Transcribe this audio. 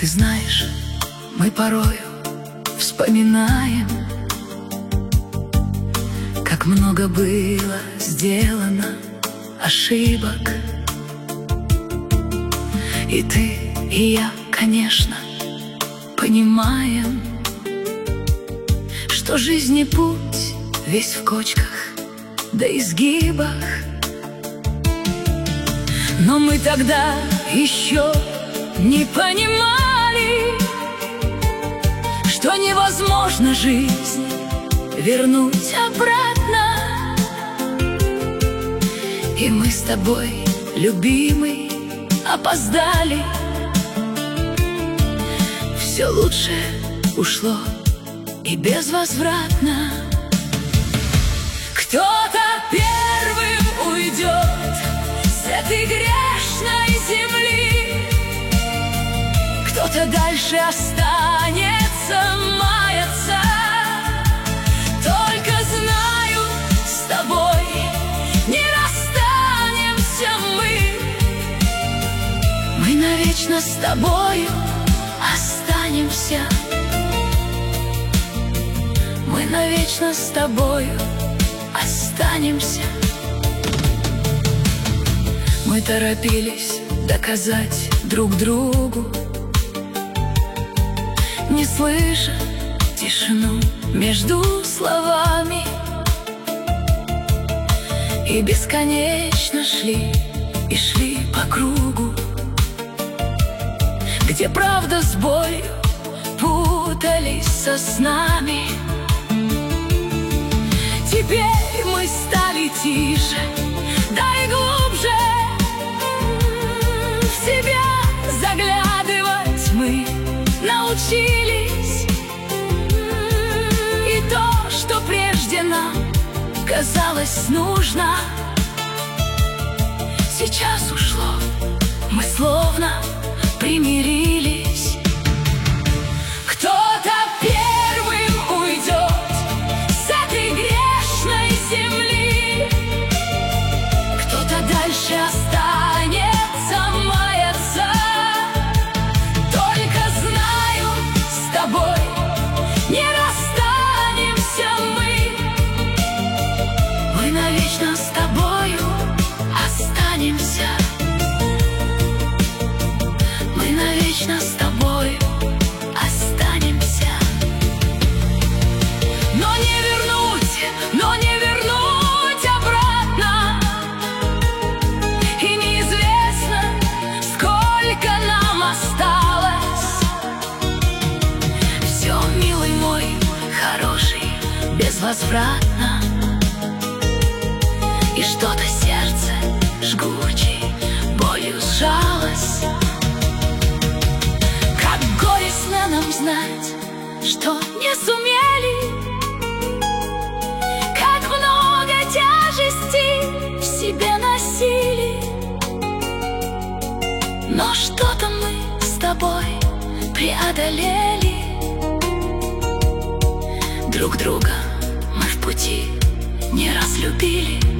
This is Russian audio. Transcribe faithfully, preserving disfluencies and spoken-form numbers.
Ты знаешь, мы порою вспоминаем, как много было сделано ошибок. И ты, и я, конечно, понимаем, что жизни путь весь в кочках да изгибах. Но мы тогда еще не понимали, что невозможно жизнь вернуть обратно. И мы с тобой, любимый, опоздали. Все лучшее ушло и безвозвратно. Кто-то первым уйдет с этой грешной земли, кто-то дальше останется маяться. Только знаю, с тобой не расстанемся мы. Мы навечно с тобою останемся. Мы навечно с тобою останемся. Мы торопились доказать друг другу, не слыша тишину между словами, и бесконечно шли и шли по кругу, где правда с болью путались со снами. Теперь мы стали тише, да и глубже в себя заглядывать мы научились. И то, что прежде нам казалось нужно, сейчас ушло, мы словно примирились. Кто-то первым уйдет с этой грешной земли, кто-то дальше останется маяться. Только знаю, с тобой не расстанемся мы. Мы навечно с тобою останемся. Мы навечно с тобой останемся. Но не вернуть, но не вернуть обратно. И неизвестно, сколько нам осталось. Все, милый мой, хороший, безвозвратно. И что-то сердце жгучей болью сжалось. Как горестно нам знать, что не сумели, как много тяжести в себе носили. Но что-то мы с тобой преодолели. Друг друга мы в пути не разлюбили.